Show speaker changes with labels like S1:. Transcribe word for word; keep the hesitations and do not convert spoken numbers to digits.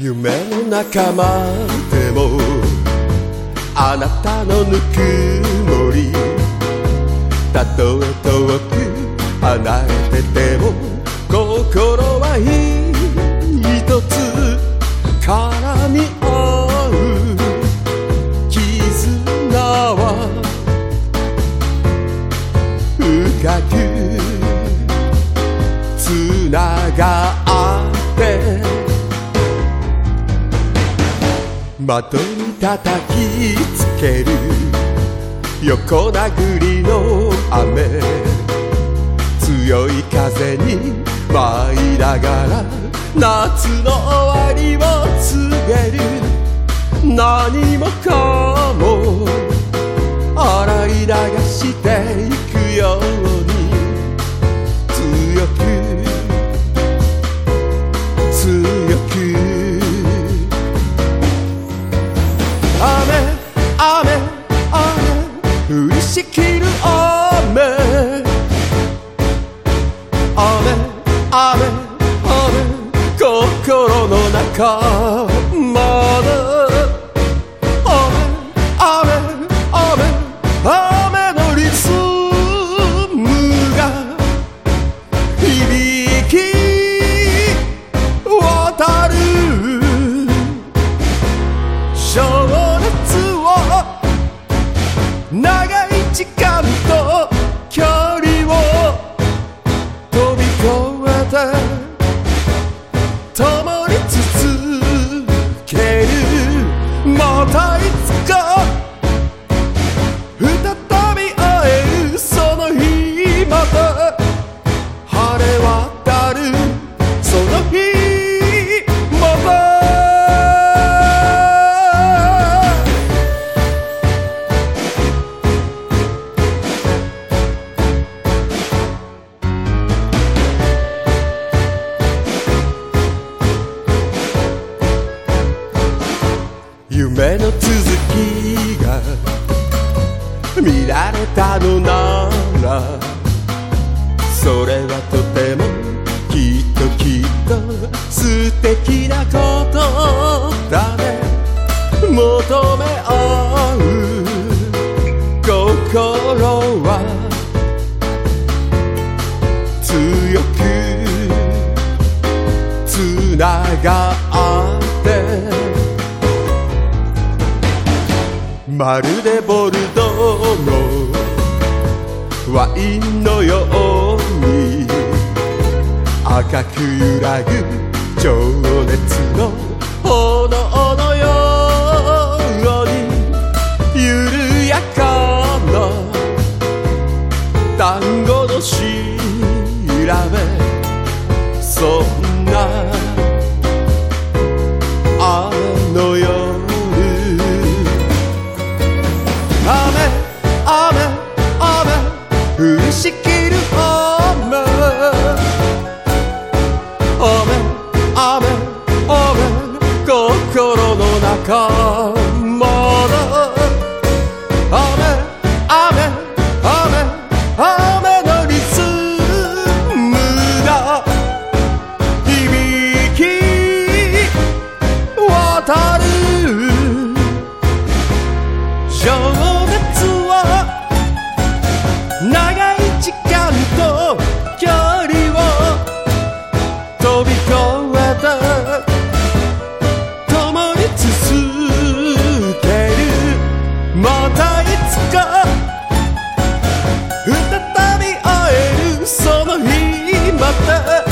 S1: 夢の仲間でもあなたのぬくもり、たとえ遠く離れてても心は一つ絡み合う絆は深くつながって窓に叩きつける横殴りの雨、強い風に舞いながら夏の終わりを告げる。何もかも洗い流していくように強く強く雨雨雨降りしきる雨雨雨雨心の中まだ雨雨雨雨のリズムが響き渡る。情熱を長い時間と距離を飛び越えて共に続ける。またいつか再び会えるその日まで晴れ渡るその日まで。夢の続きが見られたのなら、それはとてもきっときっと素敵なことだね。求め合う心は強くつながってまるでボルドーのワインのように赤く揺らぐ情熱の炎のように緩やかな単語の調べ、そんな雨の夜降りしきる雨雨雨雨心の中まだ雨雨雨雨のリズムが響き渡る。情熱は長い時間と距離を飛び越えて共に続ける。またいつか再び会えるその日まで